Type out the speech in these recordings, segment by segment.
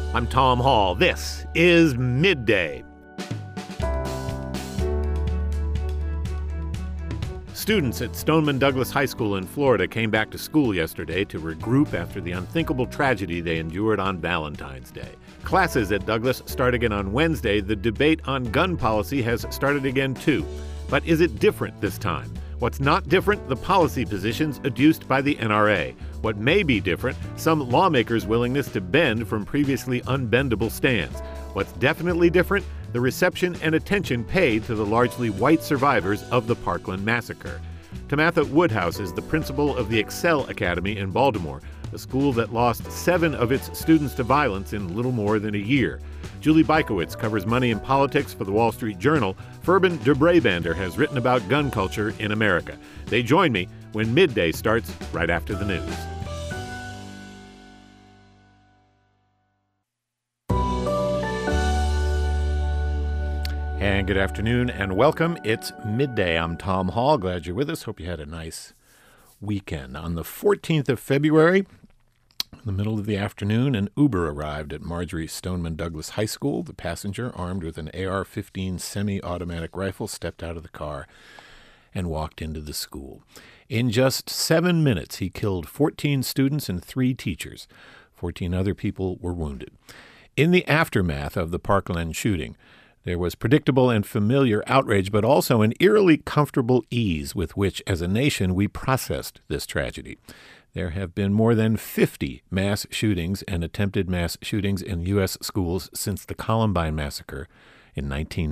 I'm Tom Hall. This is Midday. Students at Stoneman Douglas High School in Florida came back to school yesterday to regroup after the unthinkable tragedy they endured on Valentine's Day. Classes at Douglas start again on Wednesday. The debate on gun policy has started again too. But is it different this time? What's not different? The policy positions adduced by the NRA. What may be different? Some lawmakers' willingness to bend from previously unbendable stands. What's definitely different? The reception and attention paid to the largely white survivors of the Parkland massacre. Tamatha Woodhouse is the principal of the Excel Academy in Baltimore, a school that lost 7 of its students to violence in little more than a year. Julie Bykowitz covers money and politics for the Wall Street Journal. Ferben de Brabander has written about gun culture in America. They join me when Midday starts right after the news. And good afternoon and welcome. It's Midday. I'm Tom Hall. Glad you're with us. Hope you had a nice weekend. On the 14th of February, in the middle of the afternoon, an Uber arrived at Marjory Stoneman Douglas High School. The passenger, armed with an AR-15 semi-automatic rifle, stepped out of the car and walked into the school. In just 7 minutes, he killed 14 students and 3 teachers. 14 other people were wounded. In the aftermath of the Parkland shooting, there was predictable and familiar outrage, but also an eerily comfortable ease with which, as a nation, we processed this tragedy. There have been more than 50 mass shootings and attempted mass shootings in U.S. schools since the Columbine massacre in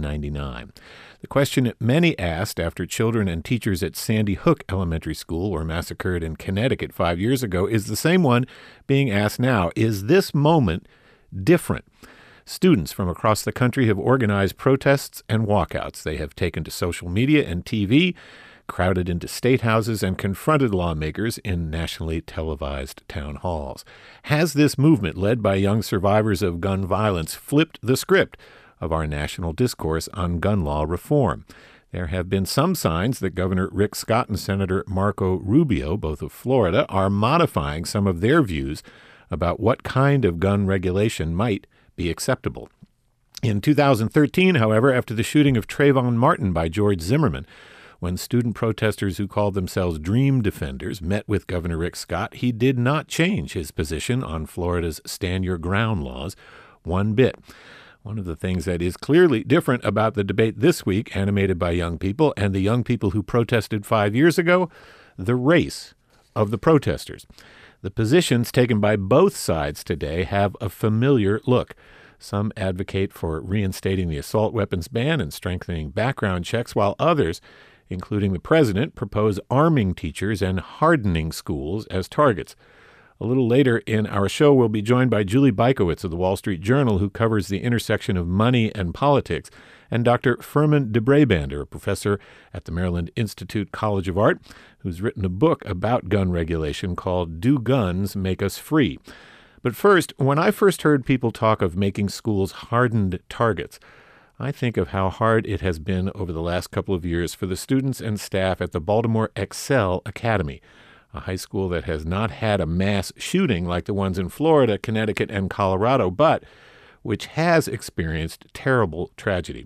1999. The question many asked after children and teachers at Sandy Hook Elementary School were massacred in Connecticut 5 years ago is the same one being asked now. Is this moment different? Students from across the country have organized protests and walkouts. They have taken to social media and TV, crowded into state houses, and confronted lawmakers in nationally televised town halls. Has this movement, led by young survivors of gun violence, flipped the script of our national discourse on gun law reform? There have been some signs that Governor Rick Scott and Senator Marco Rubio, both of Florida, are modifying some of their views about what kind of gun regulation might be acceptable. In 2013, however, after the shooting of Trayvon Martin by George Zimmerman, when student protesters who called themselves Dream Defenders met with Governor Rick Scott, he did not change his position on Florida's Stand Your Ground laws one bit. One of the things that is clearly different about the debate this week, animated by young people and the young people who protested 5 years ago, the race of the protesters. The positions taken by both sides today have a familiar look. Some advocate for reinstating the assault weapons ban and strengthening background checks, while others, including the president, propose arming teachers and hardening schools as targets. A little later in our show, we'll be joined by Julie Bykowitz of the Wall Street Journal, who covers the intersection of money and politics, and Dr. Ferben de Brabander, a professor at the Maryland Institute College of Art, who's written a book about gun regulation called Do Guns Make Us Free? But first, when I first heard people talk of making schools hardened targets, I think of how hard it has been over the last couple of years for the students and staff at the Baltimore Excel Academy, a high school that has not had a mass shooting like the ones in Florida, Connecticut, and Colorado, but which has experienced terrible tragedy.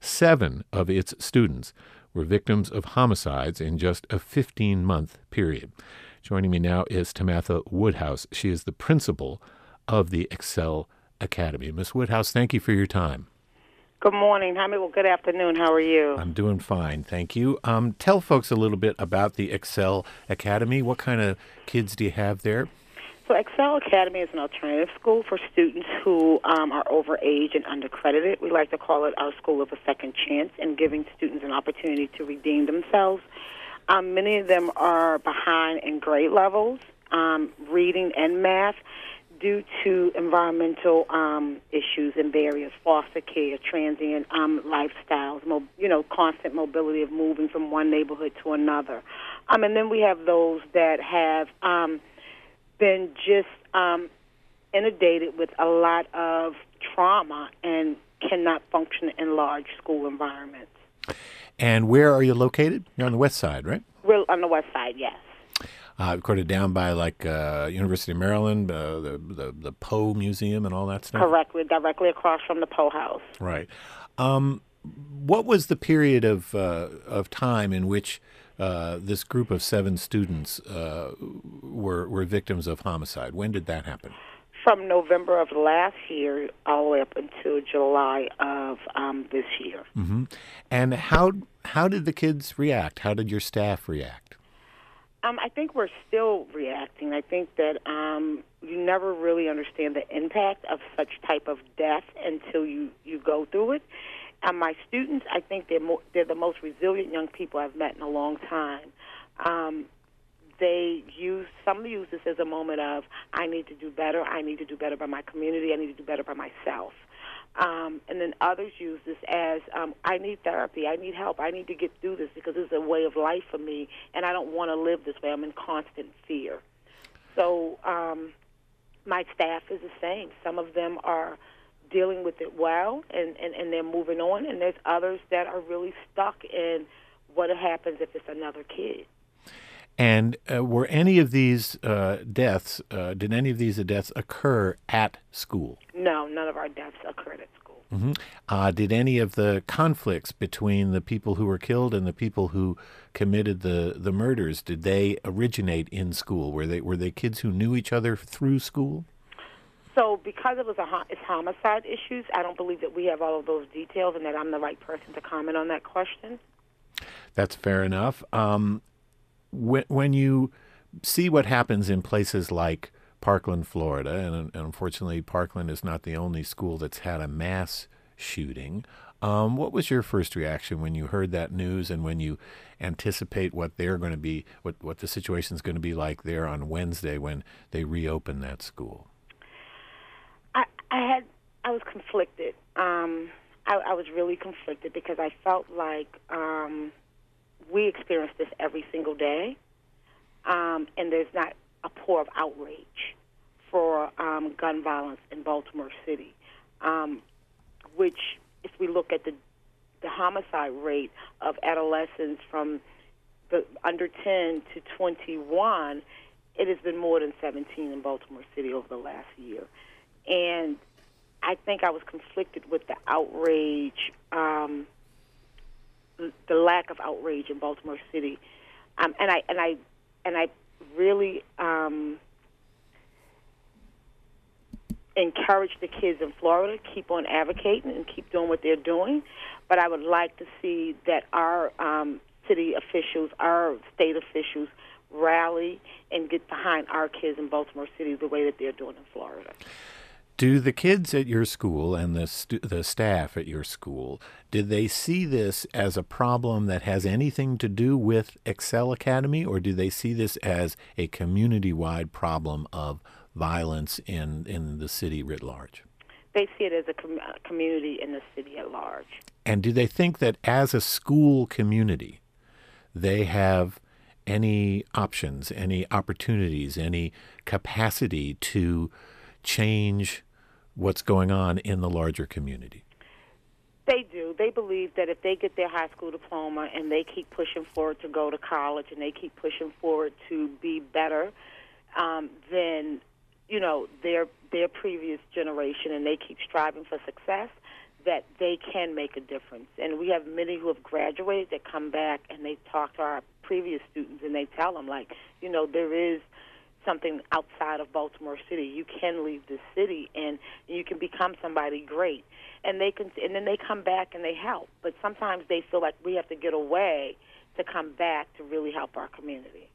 7 of its students were victims of homicides in just a 15-month period. Joining me now is Tamatha Woodhouse. She is the principal of the Excel Academy. Ms. Woodhouse, thank you for your time. Good morning. Well, good afternoon. How are you? I'm doing fine, thank you. Tell folks a little bit about the Excel Academy. What kind of kids do you have there? So Excel Academy is an alternative school for students who are over age and undercredited. We like to call it our school of a second chance and giving students an opportunity to redeem themselves. Many of them are behind in grade levels, reading and math, due to environmental issues and barriers, foster care, transient lifestyles, constant mobility of moving from one neighborhood to another. And then we have those that have been just inundated with a lot of trauma and cannot function in large school environments. And where are you located? You're on the west side, right? We're on the west side, yes. Kind of down by like University of Maryland, the Poe Museum and all that stuff? Correct. We're directly across from the Poe House. Right. What was the period of time in which this group of 7 students were victims of homicide? When did that happen? From November of last year all the way up until July of this year. Mm-hmm. And how did the kids react? How did your staff react? I think we're still reacting. I think that you never really understand the impact of such type of death until you go through it. My students, I think they're the most resilient young people I've met in a long time. Some use this as a moment of, I need to do better. I need to do better by my community. I need to do better by myself. And then others use this as, I need therapy. I need help. I need to get through this because this is a way of life for me, and I don't want to live this way. I'm in constant fear. So my staff is the same. Some of them are dealing with it well, and they're moving on, and there's others that are really stuck in what happens if it's another kid. And were any of these deaths, did any of these deaths occur at school? No, none of our deaths occurred at school. Mm-hmm. Did any of the conflicts between the people who were killed and the people who committed the murders, did they originate in school? Were they kids who knew each other through school? So because it's homicide issues, I don't believe that we have all of those details and that I'm the right person to comment on that question. That's fair enough. When you see what happens in places like Parkland, Florida, and unfortunately Parkland is not the only school that's had a mass shooting, what was your first reaction when you heard that news and when you anticipate what they're going to be, what the situation is going to be like there on Wednesday when they reopen that school? I was conflicted. I was really conflicted because I felt like we experience this every single day, and there's not a pour of outrage for gun violence in Baltimore City, which, if we look at the homicide rate of adolescents from the under 10 to 21, it has been more than 17 in Baltimore City over the last year. And I think I was conflicted with the outrage, the lack of outrage in Baltimore City, and I really encourage the kids in Florida to keep on advocating and keep doing what they're doing. But I would like to see that our city officials, our state officials, rally and get behind our kids in Baltimore City the way that they're doing in Florida. Do the kids at your school and the staff at your school, did they see this as a problem that has anything to do with Excel Academy, or do they see this as a community-wide problem of violence in the city writ large? They see it as a community in the city at large. And do they think that as a school community, they have any options, any opportunities, any capacity to change what's going on in the larger community? They do. They believe that if they get their high school diploma and they keep pushing forward to go to college and they keep pushing forward to be better than, their previous generation, and they keep striving for success, that they can make a difference. And we have many who have graduated that come back and they talk to our previous students and they tell them, there is something outside of Baltimore City. You can leave this city and you can become somebody great. And then they come back and they help. But sometimes they feel like we have to get away to come back to really help our community.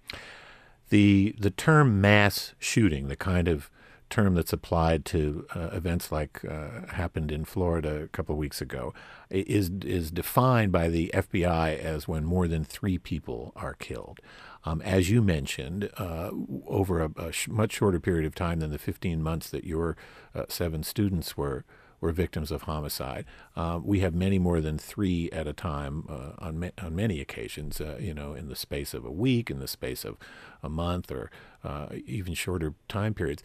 The term mass shooting, the kind of term that's applied to events like happened in Florida a couple of weeks ago, is defined by the FBI as when more than 3 people are killed. As you mentioned, over a much shorter period of time than the 15 months that your 7 students were victims of homicide, we have many more than 3 at a time on many occasions, in the space of a week, in the space of a month, or even shorter time periods.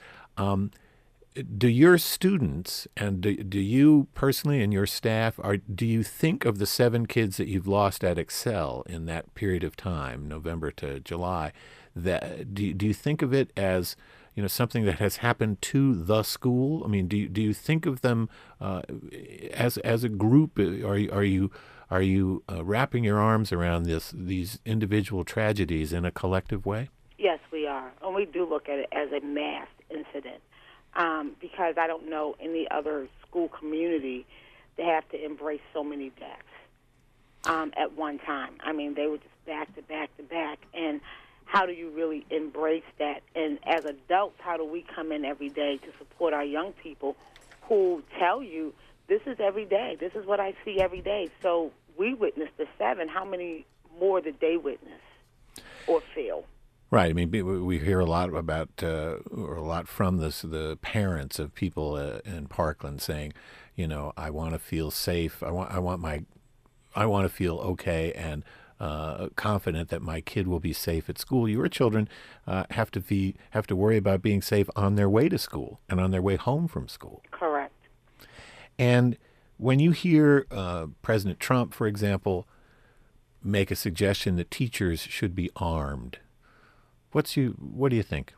Do your students and do you personally and your staff, do you think of the 7 kids that you've lost at Excel in that period of time, November to July, that do you think of it as something that has happened to the school? I mean, do you think of them as a group? Are you wrapping your arms around these individual tragedies in a collective way? Yes, we are, and we do look at it as a mass incident because I don't know any other school community that have to embrace so many deaths at one time. I mean, they were just back to back to back, and how do you really embrace that? And as adults, how do we come in every day to support our young people who tell you, this is every day, this is what I see every day? So we witnessed the 7. How many more did they witness or feel? Right. I mean, we hear a lot about, or a lot from the parents of people in Parkland saying, I want to feel safe. I want to feel okay and confident that my kid will be safe at school. Your children have to worry about being safe on their way to school and on their way home from school. Correct. And when you hear President Trump, for example, make a suggestion that teachers should be armed, what do you think?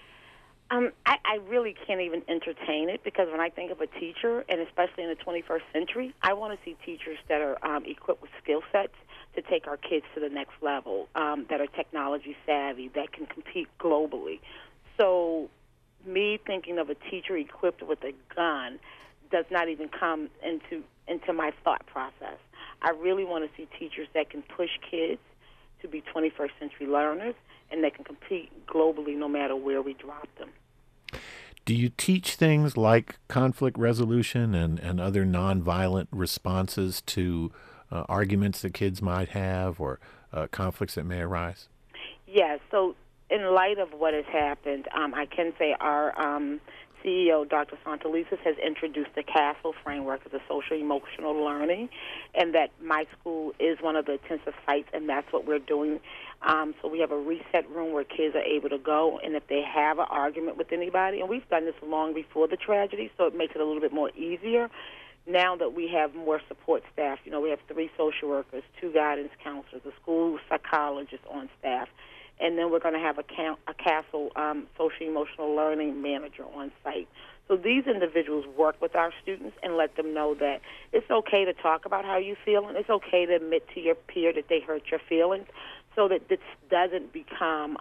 I really can't even entertain it because when I think of a teacher, and especially in the 21st century, I want to see teachers that are equipped with skill sets to take our kids to the next level, that are technology savvy, that can compete globally. So me thinking of a teacher equipped with a gun does not even come into my thought process. I really want to see teachers that can push kids to be 21st century learners and that can compete globally no matter where we drop them. Do you teach things like conflict resolution and other nonviolent responses to arguments that kids might have or conflicts that may arise? Yes. So in light of what has happened, I can say our CEO, Dr. Santelises, has introduced the CASTLE framework as a social-emotional learning, and that my school is one of the intensive sites, and that's what we're doing. So we have a reset room where kids are able to go, and if they have an argument with anybody, and we've done this long before the tragedy, so it makes it a little bit more easier. Now that we have more support staff, we have 3 social workers, 2 guidance counselors, a school psychologist on staff, and then we're going to have a CASTLE social-emotional learning manager on site. So these individuals work with our students and let them know that it's okay to talk about how you feel, and it's okay to admit to your peer that they hurt your feelings so that this doesn't become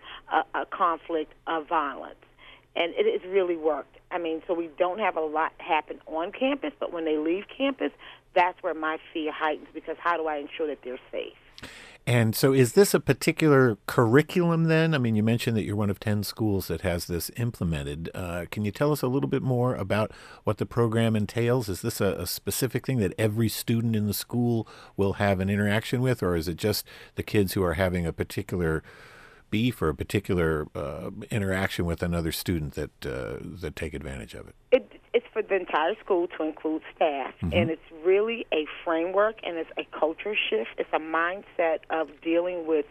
a conflict of violence. And it has really worked. I mean, so we don't have a lot happen on campus, but when they leave campus, that's where my fear heightens because how do I ensure that they're safe? And so is this a particular curriculum then? I mean, you mentioned that you're one of 10 schools that has this implemented. Can you tell us a little bit more about what the program entails? Is this a specific thing that every student in the school will have an interaction with, or is it just the kids who are having a particular beef or a particular interaction with another student that take advantage of it? It's for the entire school to include staff, and it's really a framework, and it's a culture shift. It's a mindset of dealing with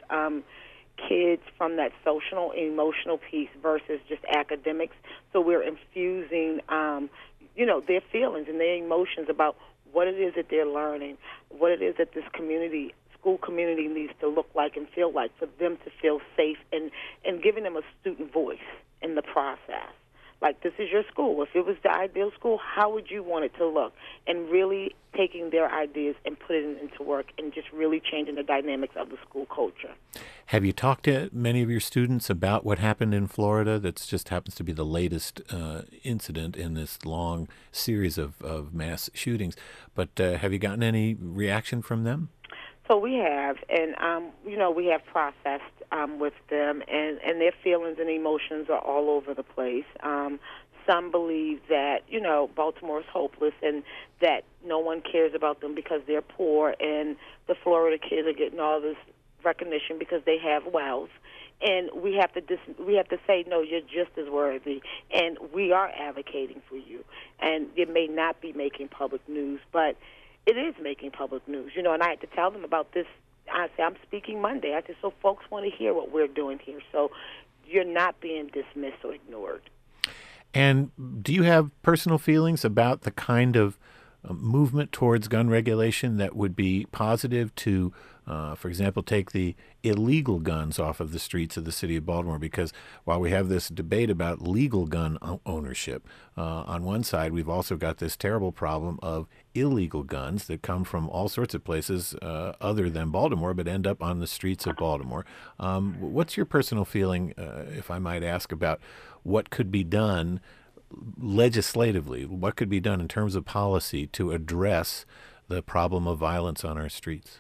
kids from that social and emotional piece versus just academics. So we're infusing, their feelings and their emotions about what it is that they're learning, what it is that this school community needs to look like and feel like for them to feel safe, and giving them a student voice in the process. Like, this is your school. If it was the ideal school, how would you want it to look? And really taking their ideas and putting it into work and just really changing the dynamics of the school culture. Have you talked to many of your students about what happened in Florida? That just happens to be the latest incident in this long series of mass shootings. But have you gotten any reaction from them? So we have, and we have processed with them, and their feelings and emotions are all over the place. Some believe that, Baltimore is hopeless and that no one cares about them because they're poor, and the Florida kids are getting all this recognition because they have wealth. And we have to say, no, you're just as worthy, and we are advocating for you. And it may not be making public news, but it is making public news, and I had to tell them about this. I said, I'm speaking Monday. I said, so folks want to hear what we're doing here. So you're not being dismissed or ignored. And do you have personal feelings about the kind of movement towards gun regulation that would be positive to, for example, take the illegal guns off of the streets of the city of Baltimore? Because while we have this debate about legal gun ownership, on one side, we've also got this terrible problem of illegal guns that come from all sorts of places other than Baltimore, but end up on the streets of Baltimore. What's your personal feeling, if I might ask, about what could be done legislatively, what could be done in terms of policy to address the problem of violence on our streets?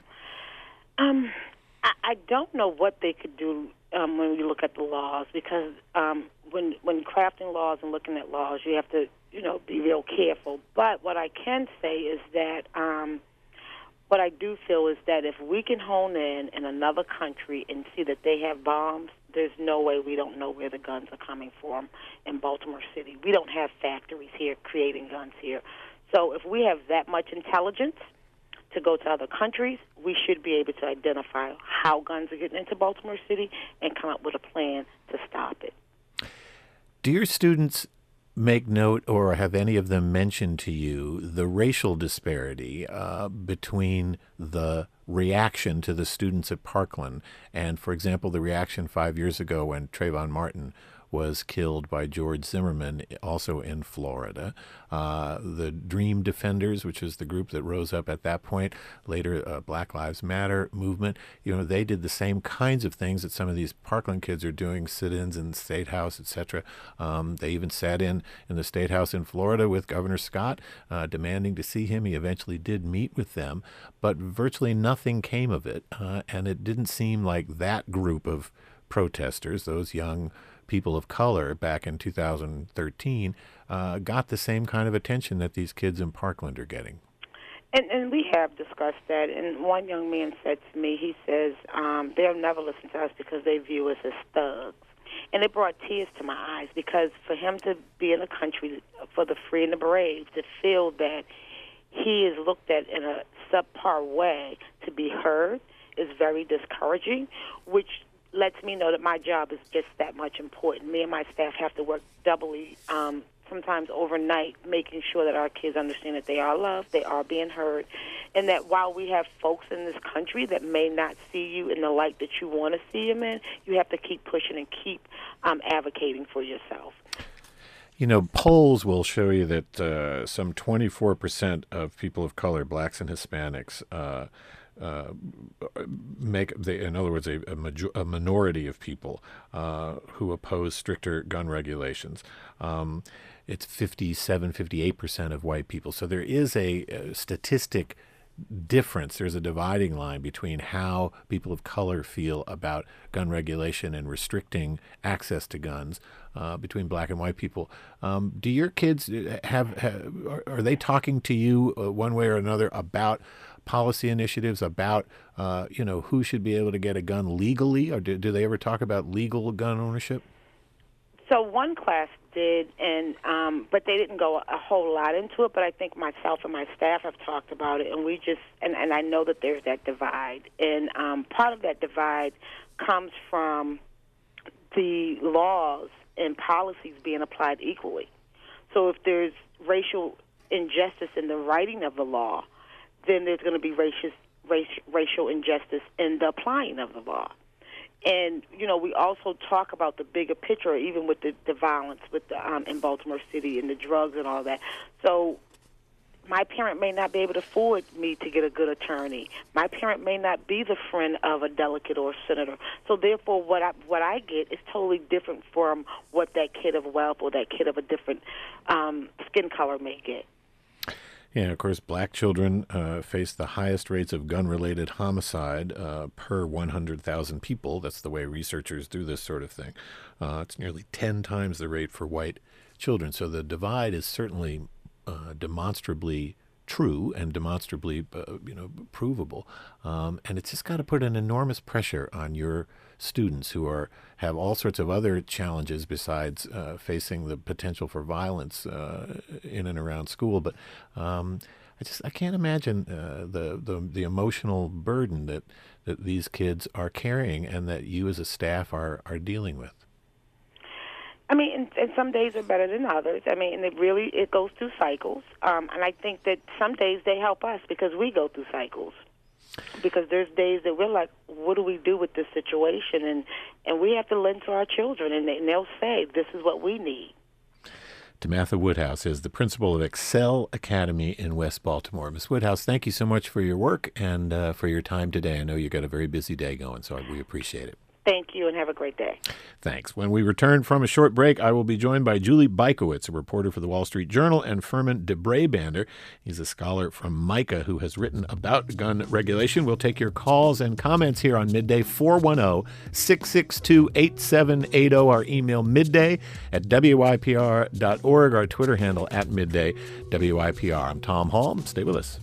I don't know what they could do when we look at the laws, because when crafting laws and looking at laws, you have to, be real careful. But what I can say is that what I do feel is that if we can hone in another country and see that they have bombs, there's no way we don't know where the guns are coming from in Baltimore City. We don't have factories here creating guns here. So if we have that much intelligence to go to other countries, we should be able to identify how guns are getting into Baltimore City and come up with a plan to stop it. Do your students make note, or have any of them mentioned to you, the racial disparity between the reaction to the students at Parkland and, for example, the reaction 5 years ago when Trayvon Martin was killed by George Zimmerman, also in Florida? The Dream Defenders, which is the group that rose up at that point, later Black Lives Matter movement, they did the same kinds of things that some of these Parkland kids are doing, sit-ins in the State House, etc. They even sat in the State House in Florida with Governor Scott, demanding to see him. He eventually did meet with them, but virtually nothing came of it, and it didn't seem like that group of protesters, those young people of color back in 2013, got the same kind of attention that these kids in Parkland are getting. And we have discussed that. And one young man said to me, he says, they'll never listen to us because they view us as thugs. And it brought tears to my eyes, because for him to be in a country for the free and the brave, to feel that he is looked at in a subpar way to be heard, is very discouraging, which lets me know that my job is just that much important. Me and my staff have to work doubly, sometimes overnight, making sure that our kids understand that they are loved, they are being heard, and that while we have folks in this country that may not see you in the light that you want to see them in, you have to keep pushing and keep advocating for yourself. Polls will show you that some 24% of people of color, blacks and Hispanics, in other words, a minority of people who oppose stricter gun regulations. It's 57, 58% of white people. So there is a statistic difference. There's a dividing line between how people of color feel about gun regulation and restricting access to guns between black and white people. Do your kids are they talking to you one way or another about policy initiatives, about who should be able to get a gun legally, or do they ever talk about legal gun ownership? So one class did, and but they didn't go a whole lot into it. But I think myself and my staff have talked about it, and we just and I know that there's that divide, and part of that divide comes from the laws and policies being applied equally. So if there's racial injustice in the writing of the law, then there's going to be racial injustice in the applying of the law. And, we also talk about the bigger picture, even with the violence with in Baltimore City and the drugs and all that. So my parent may not be able to afford me to get a good attorney. My parent may not be the friend of a delegate or a senator. So therefore, what I get is totally different from what that kid of wealth or that kid of a different skin color may get. Yeah, of course, black children face the highest rates of gun-related homicide per 100,000 people. That's the way researchers do this sort of thing. It's nearly 10 times the rate for white children. So the divide is certainly demonstrably true and demonstrably, provable. And it's just got to put an enormous pressure on your students who have all sorts of other challenges besides facing the potential for violence in and around school. But I can't imagine the emotional burden that these kids are carrying and that you as a staff are dealing with. I mean, and some days are better than others. I mean, and it goes through cycles. And I think that some days they help us because we go through cycles. Because there's days that we're like, what do we do with this situation? And we have to lend to our children, and they'll say, this is what we need. Tamatha Woodhouse is the principal of Excel Academy in West Baltimore. Ms. Woodhouse, thank you so much for your work and for your time today. I know you've got a very busy day going, so we appreciate it. Thank you, and have a great day. Thanks. When we return from a short break, I will be joined by Julie Bykowitz, a reporter for the Wall Street Journal, and Furman DeBrabander. He's a scholar from MICA who has written about gun regulation. We'll take your calls and comments here on Midday, 410-662-8780. Our email, midday@wypr.org. Our Twitter handle, @midday_WYPR. I'm Tom Hall. Stay with us.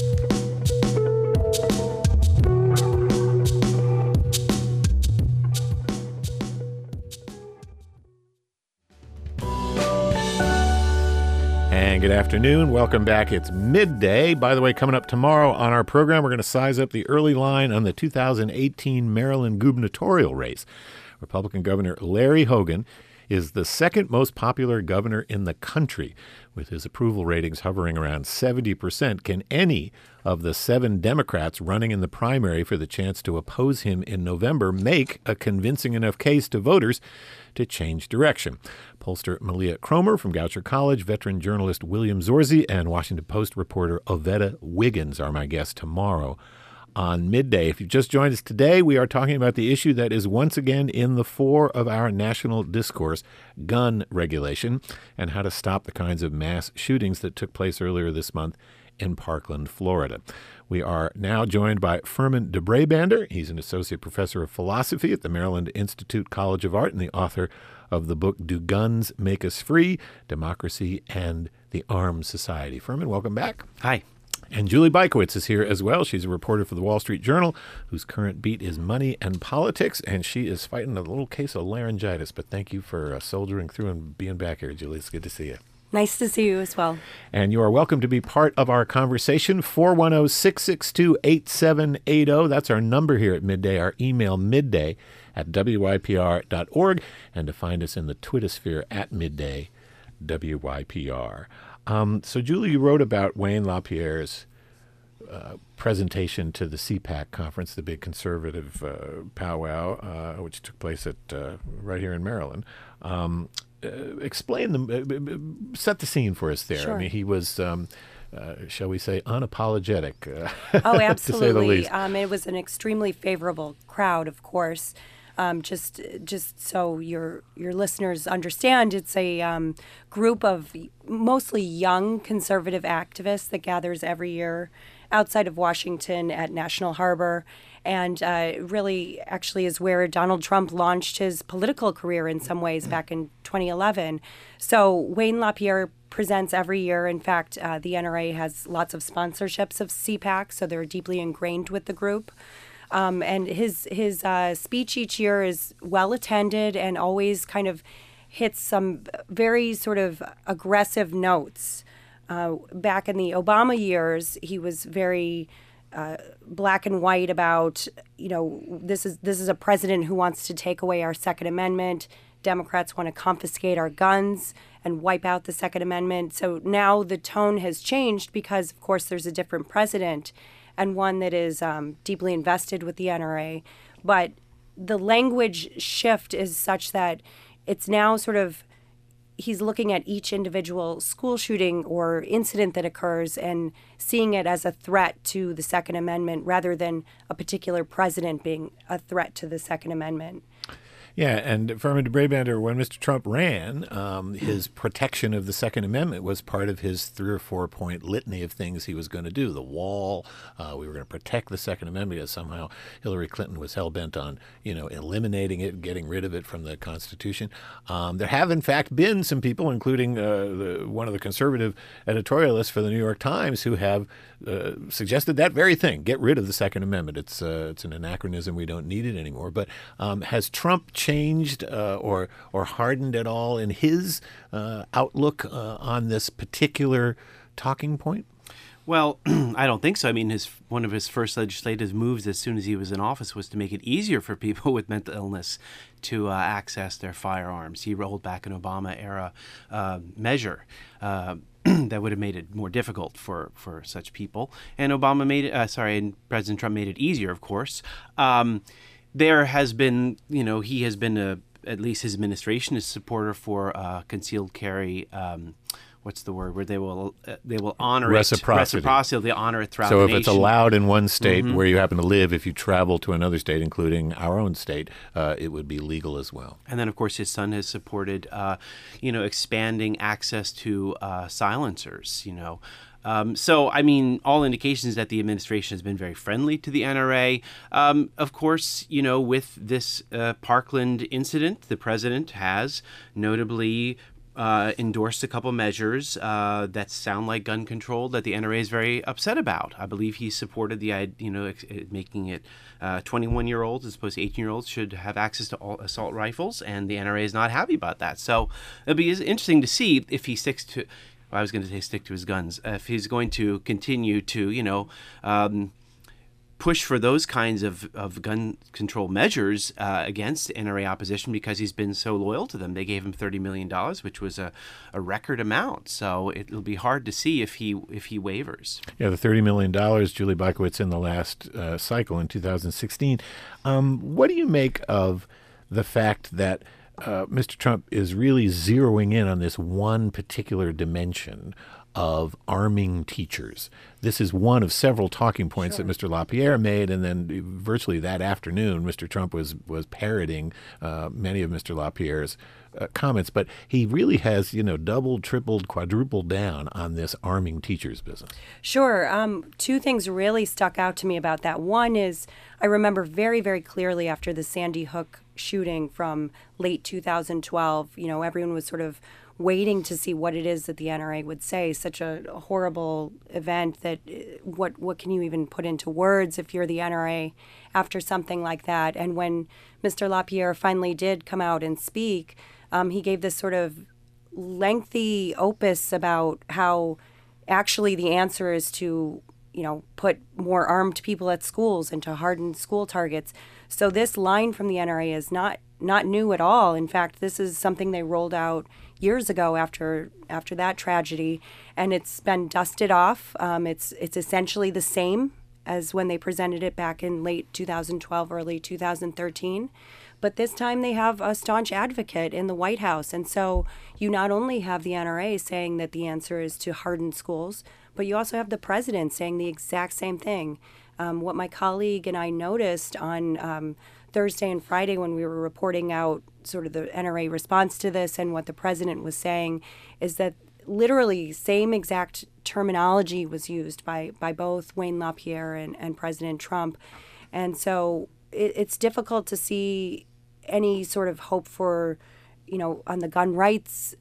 And good afternoon. Welcome back. It's Midday. By the way, coming up tomorrow on our program, we're going to size up the early line on the 2018 Maryland gubernatorial race. Republican Governor Larry Hogan is the second most popular governor in the country, with his approval ratings hovering around 70%. Can any of the 7 Democrats running in the primary for the chance to oppose him in November make a convincing enough case to voters to change direction? Pollster Malia Cromer from Goucher College, veteran journalist William Zorzi, and Washington Post reporter Ovetta Wiggins are my guests tomorrow on Midday. If you've just joined us today, we are talking about the issue that is once again in the fore of our national discourse, gun regulation, and how to stop the kinds of mass shootings that took place earlier this month in Parkland, Florida. We are now joined by Furman DeBrabander. He's an associate professor of philosophy at the Maryland Institute College of Art and the author of the book Do Guns Make Us Free? Democracy and the Armed Society. Furman, welcome back. Hi. And Julie Bykowitz is here as well. She's a reporter for the Wall Street Journal, whose current beat is money and politics, and she is fighting a little case of laryngitis. But thank you for soldiering through and being back here, Julie. It's good to see you. Nice to see you as well. And you are welcome to be part of our conversation, 410-662-8780. That's our number here at Midday. Our email, midday@wypr.org, and to find us in the Twittersphere @midday_WYPR. So, Julie, you wrote about Wayne LaPierre's presentation to the CPAC conference, the big conservative powwow, which took place at right here in Maryland. Explain set the scene for us there. Sure. I mean, he was, shall we say, unapologetic. Oh, absolutely. To say the least. It was an extremely favorable crowd, of course. Just so your listeners understand, it's a group of mostly young conservative activists that gathers every year outside of Washington at National Harbor, and really actually is where Donald Trump launched his political career in some ways back in 2011. So Wayne LaPierre presents every year. In fact, the NRA has lots of sponsorships of CPAC, so they're deeply ingrained with the group. And his speech each year is well attended and always kind of hits some very sort of aggressive notes. Back in the Obama years, he was very black and white about, this is a president who wants to take away our Second Amendment. Democrats want to confiscate our guns and wipe out the Second Amendment. So now the tone has changed because, of course, there's a different president and one that is deeply invested with the NRA. But the language shift is such that it's now sort of, he's looking at each individual school shooting or incident that occurs and seeing it as a threat to the Second Amendment rather than a particular president being a threat to the Second Amendment. Yeah, and Furman DeBrabander, when Mr. Trump ran, his protection of the Second Amendment was part of his 3 or 4 point litany of things he was going to do. The wall, we were going to protect the Second Amendment because somehow Hillary Clinton was hell-bent on, eliminating it, getting rid of it from the Constitution. There have, in fact, been some people, including one of the conservative editorialists for the New York Times, who have suggested that very thing, get rid of the Second Amendment. It's an anachronism. We don't need it anymore. But has Trump changed or hardened at all in his outlook on this particular talking point? Well, I don't think so. I mean, one of his first legislative moves as soon as he was in office was to make it easier for people with mental illness to access their firearms. He rolled back an Obama-era measure that would have made it more difficult for such people. And and President Trump made it easier, of course. There has been, he has been at least his administration is a supporter for concealed carry. What's the word? Where they will honor reciprocity. They honor it throughout so the if nation. it's allowed in one state where you happen to live, if you travel to another state, including our own state, it would be legal as well. And then, of course, his son has supported, expanding access to silencers. So, I mean, all indications that the administration has been very friendly to the NRA. Of course, with this Parkland incident, the president has notably endorsed a couple measures that sound like gun control that the NRA is very upset about. I believe he supported the making it 21-year-olds as opposed to 18-year-olds should have access to all assault rifles, and the NRA is not happy about that. So it'll be interesting to see if he sticks to. I was going to say stick to his guns. If he's going to continue to, push for those kinds of gun control measures against NRA opposition because he's been so loyal to them. They gave him $30 million, which was a record amount. So it'll be hard to see if he wavers. Yeah, the $30 million, Julie Bykowitz, in the last cycle in 2016. What do you make of the fact that Mr. Trump is really zeroing in on this one particular dimension of arming teachers? This is one of several talking points that Mr. LaPierre made, and then virtually that afternoon, Mr. Trump was parroting many of Mr. LaPierre's comments. But he really has, doubled, tripled, quadrupled down on this arming teachers business. Sure. Two things really stuck out to me about that. One is I remember very, very clearly after the Sandy Hook shooting from late 2012, everyone was sort of waiting to see what it is that the NRA would say. Such a horrible event that what can you even put into words if you're the NRA after something like that? And when Mr. LaPierre finally did come out and speak, he gave this sort of lengthy opus about how actually the answer is to put more armed people at schools and to harden school targets. So this line from the NRA is not new at all. In fact, this is something they rolled out years ago after that tragedy, and it's been dusted off. It's essentially the same as when they presented it back in late 2012, early 2013. But this time they have a staunch advocate in the White House. And so you not only have the NRA saying that the answer is to harden schools, but you also have the president saying the exact same thing. What my colleague and I noticed on Thursday and Friday when we were reporting out sort of the NRA response to this and what the president was saying is that literally same exact terminology was used by both Wayne LaPierre and President Trump. And so it's difficult to see any sort of hope for, on the gun rights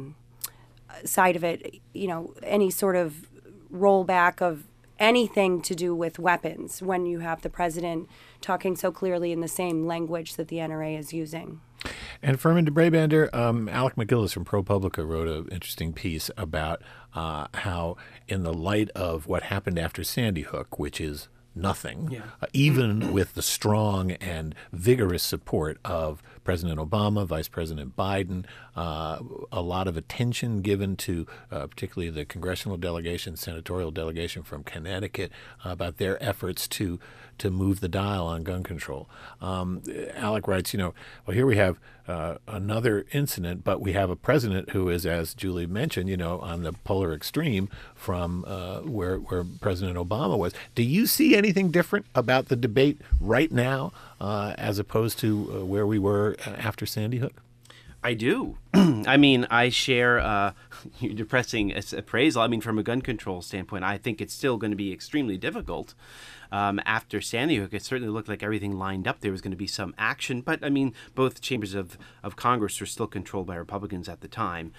side of it, any sort of rollback of anything to do with weapons when you have the president talking so clearly in the same language that the NRA is using. And Furman de Brabander, Alec McGillis from ProPublica wrote an interesting piece about how in the light of what happened after Sandy Hook, which is nothing, even with the strong and vigorous support of President Obama, Vice President Biden, a lot of attention given to particularly the congressional delegation, senatorial delegation from Connecticut about their efforts to move the dial on gun control. Alec writes, well, here we have another incident, but we have a president who is, as Julie mentioned, on the polar extreme from where President Obama was. Do you see anything different about the debate right now as opposed to where we were after Sandy Hook? I do. I mean, I share your depressing appraisal. I mean, from a gun control standpoint, I think it's still going to be extremely difficult. After Sandy Hook, it certainly looked like everything lined up. There was going to be some action. But, I mean, both chambers of Congress were still controlled by Republicans at the time.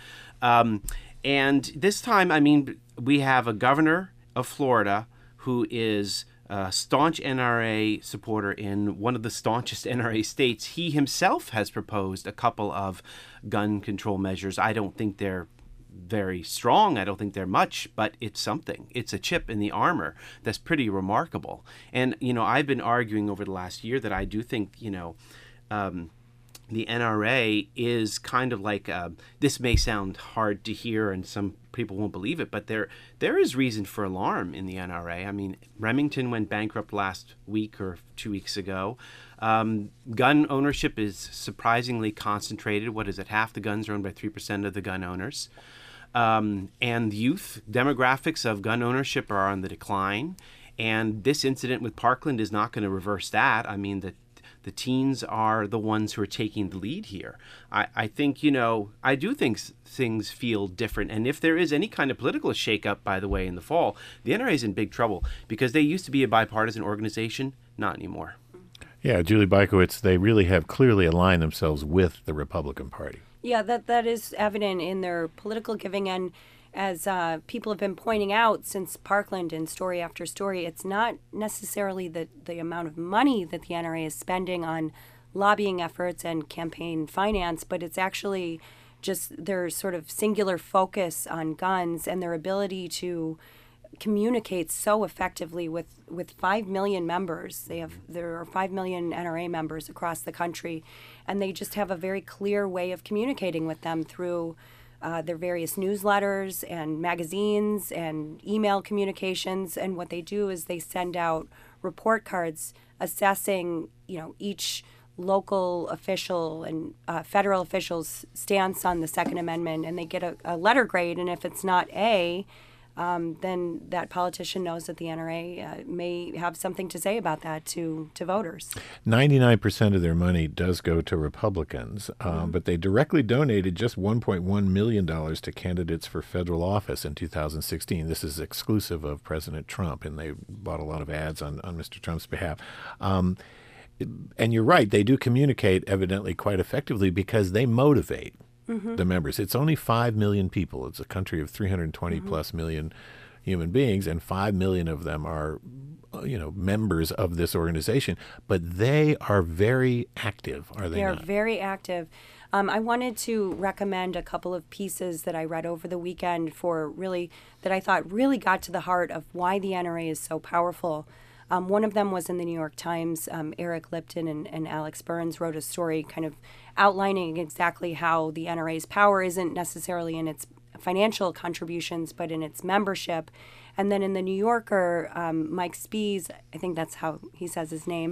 And this time, I mean, we have a governor of Florida who is a staunch NRA supporter in one of the staunchest NRA states. He himself has proposed a couple of gun control measures. I don't think they're very strong. I don't think they're much, but it's something. It's a chip in the armor that's pretty remarkable. And, I've been arguing over the last year that I do think, the NRA is kind of like, this may sound hard to hear and some people won't believe it, but there is reason for alarm in the NRA. I mean, Remington went bankrupt last week or 2 weeks ago. Gun ownership is surprisingly concentrated. What is it? Half the guns are owned by 3% of the gun owners. And youth demographics of gun ownership are on the decline. And this incident with Parkland is not going to reverse that. I mean, the teens are the ones who are taking the lead here. I think, I do think things feel different. And if there is any kind of political shakeup, by the way, in the fall, the NRA is in big trouble because they used to be a bipartisan organization, not anymore. Yeah, Julie Bykowitz, they really have clearly aligned themselves with the Republican Party. Yeah, that is evident in their political giving. And as people have been pointing out since Parkland and story after story, it's not necessarily the amount of money that the NRA is spending on lobbying efforts and campaign finance, but it's actually just their sort of singular focus on guns and their ability to communicate so effectively with 5 million members. There are 5 million NRA members across the country, and they just have a very clear way of communicating with them through their various newsletters and magazines and email communications. And what they do is they send out report cards assessing, each local official and federal officials' stance on the Second Amendment, and they get a letter grade. And if it's not A, then that politician knows that the NRA may have something to say about that to voters. 99% of their money does go to Republicans, but they directly donated just $1.1 million to candidates for federal office in 2016. This is exclusive of President Trump, and they bought a lot of ads on Mr. Trump's behalf. And you're right, they do communicate evidently quite effectively because they motivate the members. It's only 5 million people. It's a country of 320 plus million human beings, and 5 million of them are, members of this organization. But they are very active, are they not? They are very active. I wanted to recommend a couple of pieces that I read over the weekend that I thought really got to the heart of why the NRA is so powerful. One of them was in the New York Times. Eric Lipton and Alex Burns wrote a story kind of outlining exactly how the NRA's power isn't necessarily in its financial contributions, but in its membership. And then in the New Yorker, Mike Spies, I think that's how he says his name,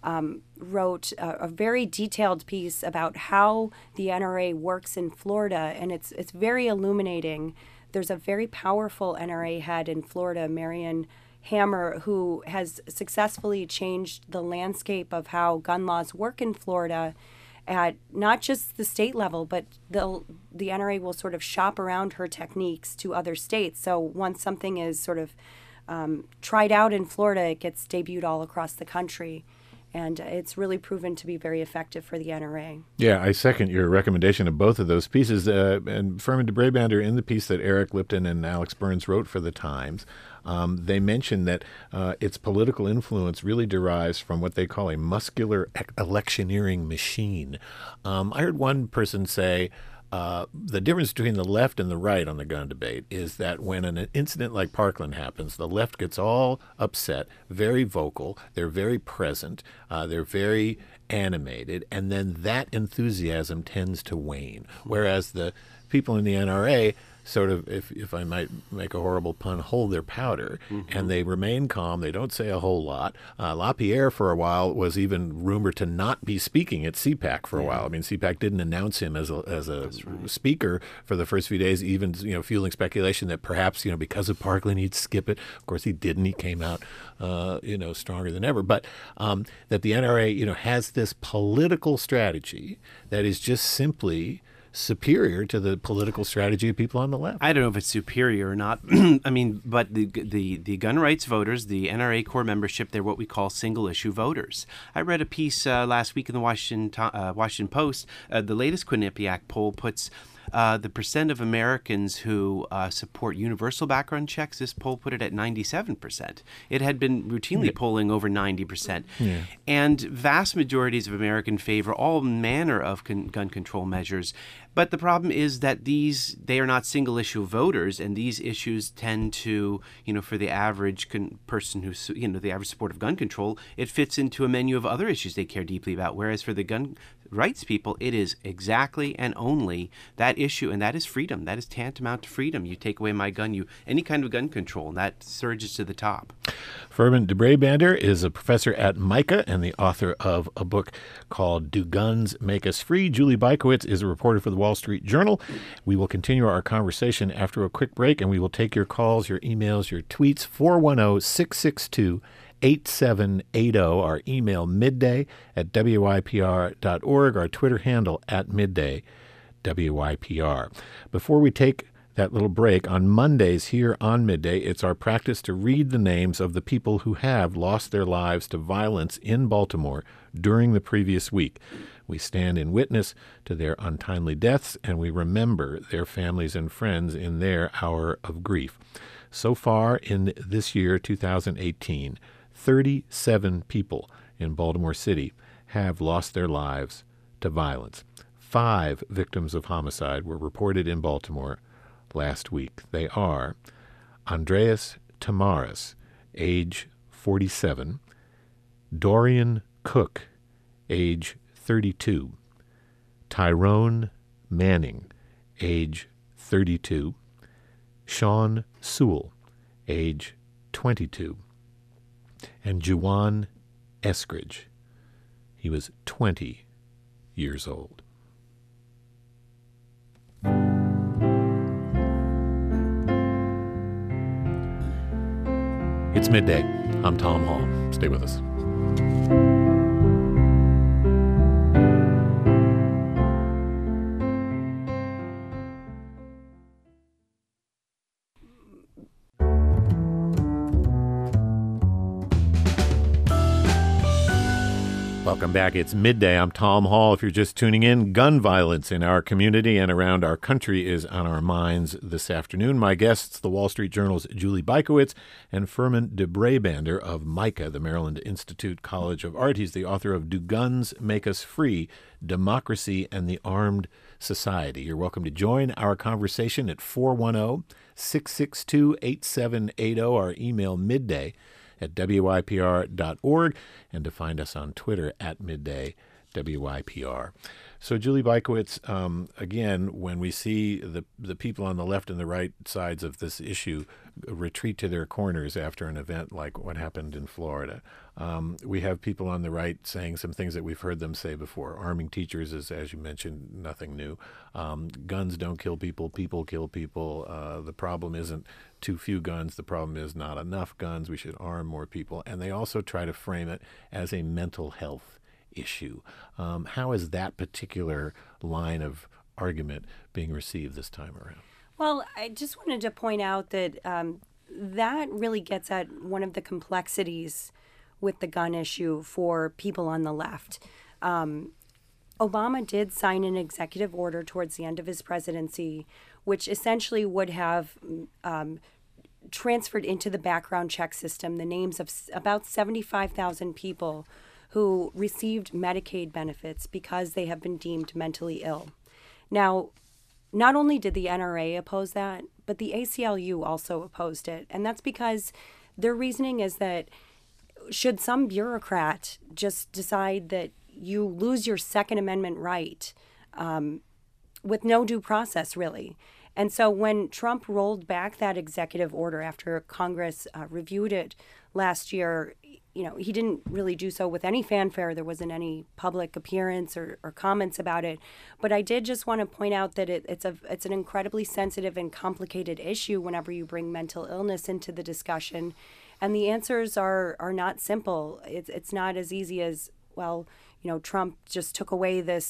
wrote a very detailed piece about how the NRA works in Florida, and it's very illuminating. There's a very powerful NRA head in Florida, Marion Hammer, who has successfully changed the landscape of how gun laws work in Florida at not just the state level, but the NRA will sort of shop around her techniques to other states. So once something is sort of tried out in Florida, it gets debuted all across the country. And it's really proven to be very effective for the NRA. Yeah, I second your recommendation of both of those pieces. And Furman de Brabander, in the piece that Eric Lipton and Alex Burns wrote for the Times, they mentioned that its political influence really derives from what they call a muscular electioneering machine. I heard one person say, the difference between the left and the right on the gun debate is that when an incident like Parkland happens, the left gets all upset, very vocal, they're very present, they're very animated, and then that enthusiasm tends to wane. Whereas the people in the NRA sort of, if I might make a horrible pun, hold their powder, and they remain calm. They don't say a whole lot. LaPierre, for a while, was even rumored to not be speaking at CPAC for a while. I mean, CPAC didn't announce him as a speaker for the first few days, even fueling speculation that perhaps because of Parkland he'd skip it. Of course, he didn't. He came out stronger than ever. But that the NRA has this political strategy that is just simply superior to the political strategy of people on the left. I don't know if it's superior or not. I mean, but the gun rights voters, the NRA core membership, they're what we call single issue voters. I read a piece last week in the Washington Post. The latest Quinnipiac poll puts the percent of Americans who support universal background checks, this poll put it at 97%. It had been routinely polling over 90%. Yeah. And vast majorities of Americans favor all manner of gun control measures. But the problem is that they are not single issue voters, and these issues tend to, for the average person who's, the average supporter of gun control, it fits into a menu of other issues they care deeply about. Whereas for the gun rights people, it is exactly and only that issue, and that is freedom. That is tantamount to freedom. You take away my gun, any kind of gun control, and that surges to the top. Furman de Brabander is a professor at MICA and the author of a book called Do Guns Make Us Free? Julie Bajkowicz is a reporter for the Wall Street Journal. We will continue our conversation after a quick break, and we will take your calls, your emails, your tweets, 410-662-8780, our email midday@wypr.org, our Twitter handle @midday_WYPR. Before we take that little break, on Mondays here on Midday, it's our practice to read the names of the people who have lost their lives to violence in Baltimore during the previous week. We stand in witness to their untimely deaths, and we remember their families and friends in their hour of grief. So far in this year, 2018, 37 people in Baltimore City have lost their lives to violence. 5 victims of homicide were reported in Baltimore last week. They are Andreas Tamaris, age 47, Dorian Cook, age 32, Tyrone Manning, age 32, Sean Sewell, age 22, and Juwan Eskridge. He was 20 years old. It's midday. I'm Tom Hall. Stay with us. Welcome back. It's midday. I'm Tom Hall. If you're just tuning in, gun violence in our community and around our country is on our minds this afternoon. My guests, the Wall Street Journal's Julie Bajkowicz and Furman de Brabander of MICA, the Maryland Institute College of Art. He's the author of Do Guns Make Us Free? Democracy and the Armed Society. You're welcome to join our conversation at 410-662-8780, our email midday@wypr.org, and to find us on Twitter @midday_WYPR. So, Julie Bajkowicz, again, when we see the people on the left and the right sides of this issue retreat to their corners after an event like what happened in Florida, we have people on the right saying some things that we've heard them say before. Arming teachers is, as you mentioned, nothing new. Guns don't kill people, people kill people. The problem isn't too few guns. The problem is not enough guns. We should arm more people. And they also try to frame it as a mental health issue. How is that particular line of argument being received this time around? Well, I just wanted to point out that that really gets at one of the complexities with the gun issue for people on the left. Obama did sign an executive order towards the end of his presidency, which essentially would have transferred into the background check system the names of about 75,000 people who received Medicaid benefits because they have been deemed mentally ill. Now, not only did the NRA oppose that, but the ACLU also opposed it. And that's because their reasoning is that should some bureaucrat just decide that you lose your Second Amendment right with no due process, really. And so when Trump rolled back that executive order after Congress reviewed it last year, he didn't really do so with any fanfare. There wasn't any public appearance or comments about it. But I did just want to point out that it's an incredibly sensitive and complicated issue whenever you bring mental illness into the discussion. And the answers are not simple. It's not as easy as, well, Trump just took away this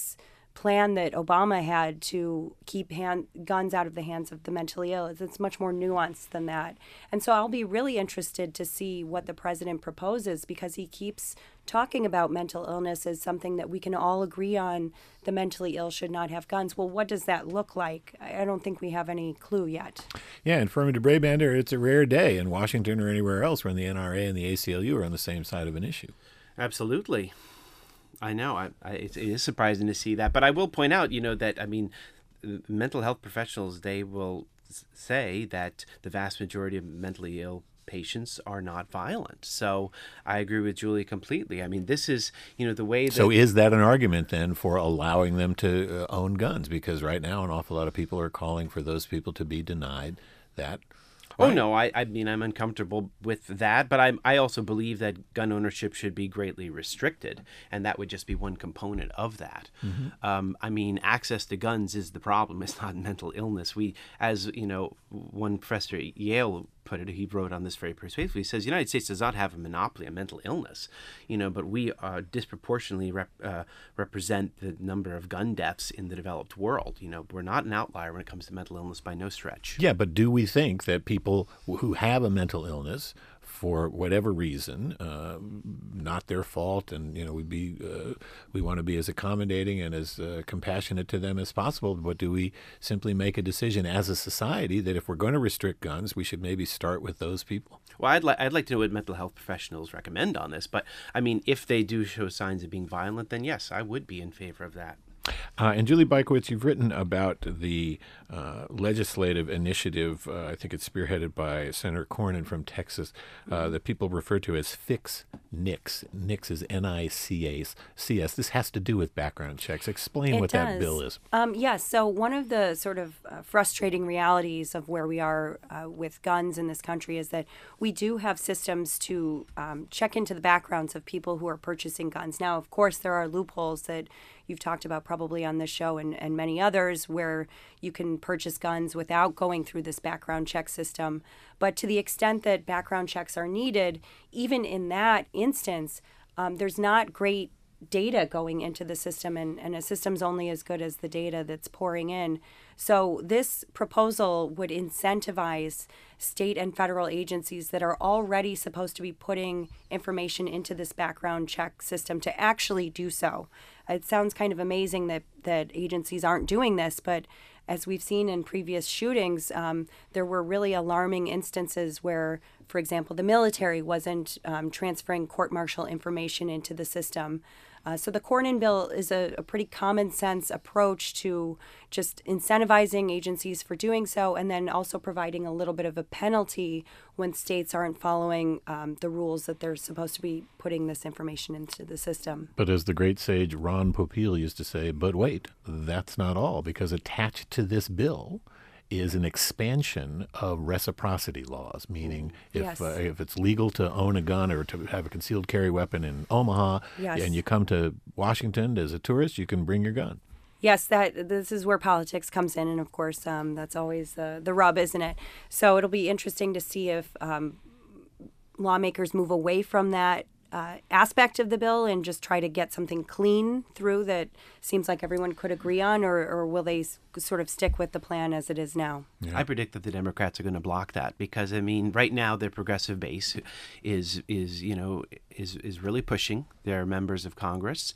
plan that Obama had to keep guns out of the hands of the mentally ill. It's much more nuanced than that. And so I'll be really interested to see what the president proposes, because he keeps talking about mental illness as something that we can all agree on. The mentally ill should not have guns. Well, what does that look like? I don't think we have any clue yet. Yeah, and Firma DeBrabander, it's a rare day in Washington or anywhere else when the NRA and the ACLU are on the same side of an issue. Absolutely. I know. It is surprising to see that. But I will point out, that, mental health professionals, they will say that the vast majority of mentally ill patients are not violent. So I agree with Julie completely. I mean, this is, the way that... So is that an argument then for allowing them to own guns? Because right now an awful lot of people are calling for those people to be denied that. Oh, no, I mean, I'm uncomfortable with that, but I also believe that gun ownership should be greatly restricted, and that would just be one component of that. Mm-hmm. I mean, access to guns is the problem. It's not mental illness. We, as, one professor at Yale put it, he wrote on this very persuasively. He says, the United States does not have a monopoly on mental illness, but we disproportionately represent the number of gun deaths in the developed world. We're not an outlier when it comes to mental illness by no stretch. Yeah, but do we think that people who have a mental illness, for whatever reason, not their fault, and we want to be as accommodating and as compassionate to them as possible, but do we simply make a decision as a society that if we're going to restrict guns, we should maybe start with those people? Well, I'd like to know what mental health professionals recommend on this, but I mean, if they do show signs of being violent, then yes, I would be in favor of that. And Julie Bajkowicz, you've written about the legislative initiative, I think it's spearheaded by Senator Cornyn from Texas, that people refer to as Fix NICS. NICS is NICS. This has to do with background checks. Explain what that bill is. Yes, so one of the sort of frustrating realities of where we are with guns in this country is that we do have systems to check into the backgrounds of people who are purchasing guns. Now, of course, there are loopholes that you've talked about probably on this show and many others where you can purchase guns without going through this background check system. But to the extent that background checks are needed, even in that instance, there's not great data going into the system, and a system's only as good as the data that's pouring in. So this proposal would incentivize state and federal agencies that are already supposed to be putting information into this background check system to actually do so. It sounds kind of amazing that agencies aren't doing this, but as we've seen in previous shootings, there were really alarming instances where, for example, the military wasn't transferring court-martial information into the system. So the Cornyn bill is a pretty common sense approach to just incentivizing agencies for doing so, and then also providing a little bit of a penalty when states aren't following the rules that they're supposed to be putting this information into the system. But as the great sage Ron Popeil used to say, but wait, that's not all, because attached to this bill is an expansion of reciprocity laws, meaning if it's legal to own a gun or to have a concealed carry weapon in Omaha, and you come to Washington as a tourist, you can bring your gun. Yes, this is where politics comes in, and of course, that's always the rub, isn't it? So it'll be interesting to see if lawmakers move away from that aspect of the bill and just try to get something clean through that seems like everyone could agree on, or will they sort of stick with the plan as it is now? Yeah. I predict that the Democrats are going to block that because, I mean, right now their progressive base is really pushing their members of Congress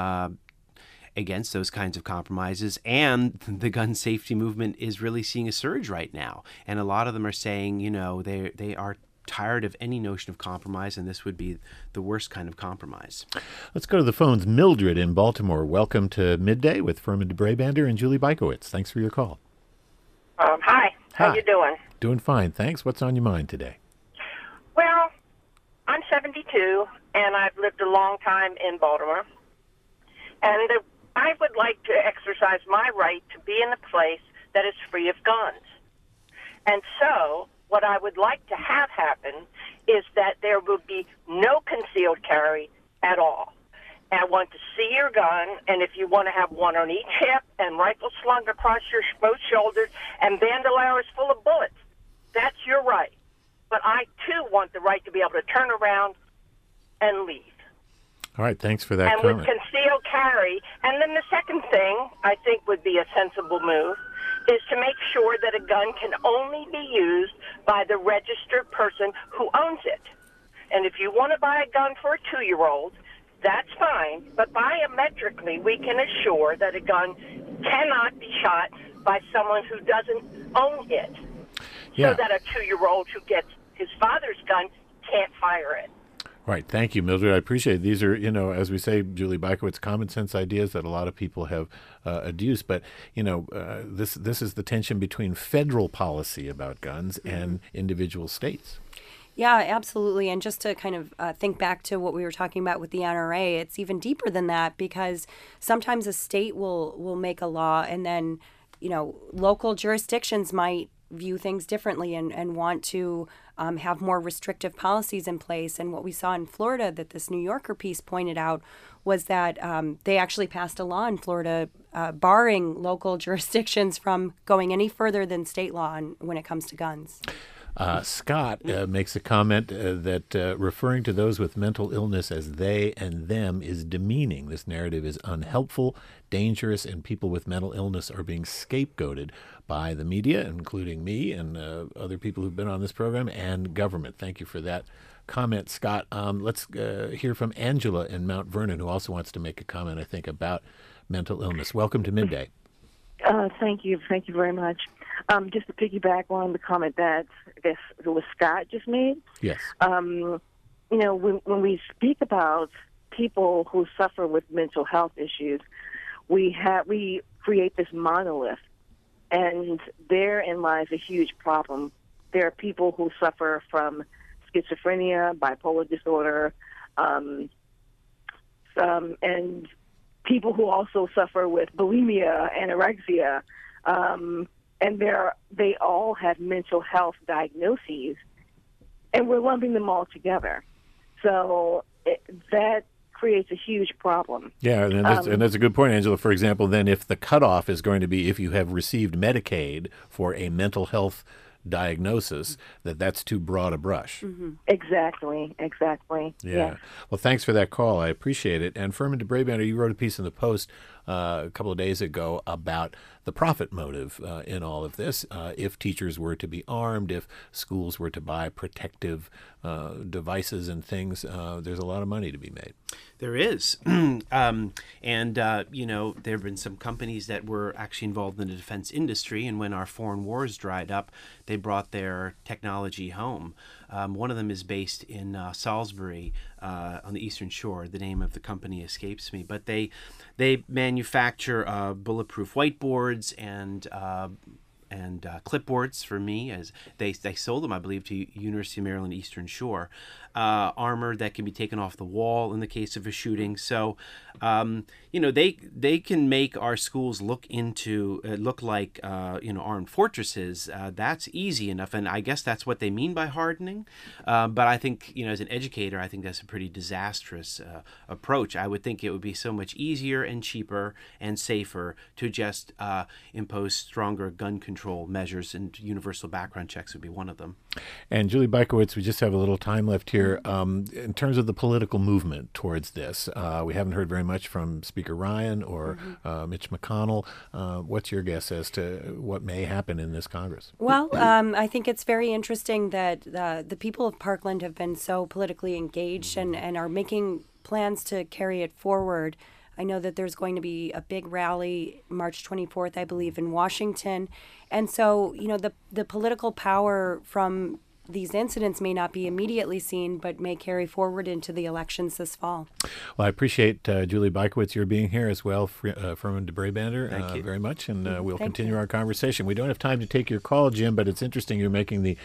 against those kinds of compromises, and the gun safety movement is really seeing a surge right now. And a lot of them are saying, they are tired of any notion of compromise, and this would be the worst kind of compromise. Let's go to the phones. Mildred in Baltimore. Welcome to Midday with Firma DeBrabander and Julie Bajkowicz. Thanks for your call. Hi. How you doing? Doing fine, thanks. What's on your mind today? Well, I'm 72, and I've lived a long time in Baltimore. And I would like to exercise my right to be in a place that is free of guns. And so what I would like to have happen is that there will be no concealed carry at all. And I want to see your gun, and if you want to have one on each hip and rifle slung across your both shoulders and bandoliers full of bullets, that's your right. But I, too, want the right to be able to turn around and leave. All right, thanks for that and comment. with concealed carry. And then the second thing I think would be a sensible move is to make sure that a gun can only be used by the registered person who owns it. And if you want to buy a gun for a 2-year-old, that's fine, but biometrically we can assure that a gun cannot be shot by someone who doesn't own it. Yeah. So that a 2-year-old who gets his father's gun can't fire it. Right. Thank you, Mildred. I appreciate it. These are, as we say, Julie Bykowitz, common sense ideas that a lot of people have adduced. But, this is the tension between federal policy about guns and individual states. Yeah, absolutely. And just to kind of think back to what we were talking about with the NRA, it's even deeper than that, because sometimes a state will make a law and then, local jurisdictions might view things differently and want to have more restrictive policies in place. And what we saw in Florida that this New Yorker piece pointed out was that they actually passed a law in Florida barring local jurisdictions from going any further than state law when it comes to guns. Scott makes a comment that referring to those with mental illness as they and them is demeaning. This narrative is unhelpful, dangerous, and people with mental illness are being scapegoated by the media, including me and other people who've been on this program, and government. Thank you for that comment, Scott. Let's hear from Angela in Mount Vernon, who also wants to make a comment, I think, about mental illness. Welcome to Midday. Thank you. Thank you very much. Just to piggyback on the comment that I guess it was Scott just made. Yes. When we speak about people who suffer with mental health issues, we create this monolith, and therein lies a huge problem. There are people who suffer from schizophrenia, bipolar disorder, and people who also suffer with bulimia, anorexia, and they all have mental health diagnoses, and we're lumping them all together. So that creates a huge problem. Yeah, and that's a good point, Angela. For example, then if the cutoff is going to be if you have received Medicaid for a mental health diagnosis, that's too broad a brush. Mm-hmm. Exactly. Yeah. Well, thanks for that call. I appreciate it. And Furman DeBrabander, you wrote a piece in the Post a couple of days ago about the profit motive in all of this. If teachers were to be armed, if schools were to buy protective devices and things, there's a lot of money to be made. There is. There have been some companies that were actually involved in the defense industry, and when our foreign wars dried up, they brought their technology home. One of them is based in Salisbury on the Eastern Shore. The name of the company escapes me, but they manufacture bulletproof whiteboards and clipboards for me, as they sold them, I believe, to University of Maryland Eastern Shore. Armor that can be taken off the wall in the case of a shooting. So, they can make our schools look like armed fortresses. That's easy enough, and I guess that's what they mean by hardening. But I think, as an educator, I think that's a pretty disastrous approach. I would think it would be so much easier and cheaper and safer to just impose stronger gun control measures, and universal background checks would be one of them. And Julie Bykowitz, we just have a little time left here. In terms of the political movement towards this, we haven't heard very much from Speaker Ryan or Mitch McConnell. What's your guess as to what may happen in this Congress? Well, I think it's very interesting that the people of Parkland have been so politically engaged and are making plans to carry it forward. I know that there's going to be a big rally March 24th, I believe, in Washington. And so, the political power from these incidents may not be immediately seen, but may carry forward into the elections this fall. Well, I appreciate Julie Bykowitz, your being here as well, Furman DeBrabander. Thank you very much, and we'll continue our conversation. We don't have time to take your call, Jim, but it's interesting you're making the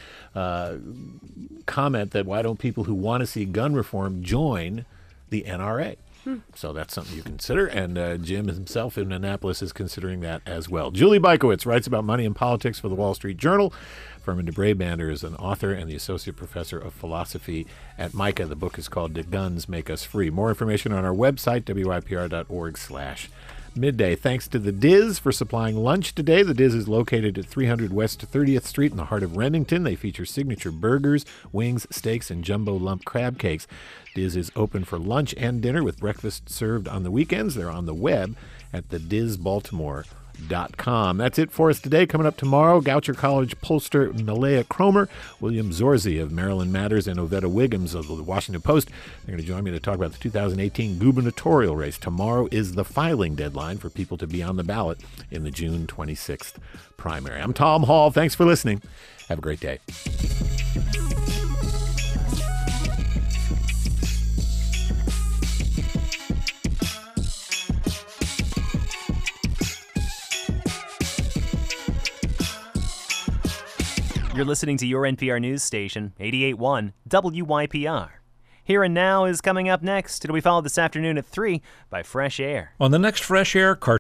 comment that why don't people who want to see gun reform join the NRA? So that's something you consider, and Jim himself in Annapolis is considering that as well. Julie Bykowitz writes about money and politics for the Wall Street Journal. Furman DeBrabander is an author and the associate professor of philosophy at MICA. The book is called Did Guns Make Us Free? More information on our website, wypr.org/ Midday. Thanks to the Diz for supplying lunch today. The Diz is located at 300 West 30th Street in the heart of Remington. They feature signature burgers, wings, steaks, and jumbo lump crab cakes. Diz is open for lunch and dinner with breakfast served on the weekends. They're on the web at thedizbaltimore.com. That's it for us today. Coming up tomorrow, Goucher College pollster Malaya Cromer, William Zorzi of Maryland Matters, and Ovetta Wiggums of the Washington Post. They're going to join me to talk about the 2018 gubernatorial race. Tomorrow is the filing deadline for people to be on the ballot in the June 26th primary. I'm Tom Hall. Thanks for listening. Have a great day. You're listening to your NPR news station, 88.1 WYPR. Here and Now is coming up next. It'll be followed this afternoon at 3 by Fresh Air. On the next Fresh Air,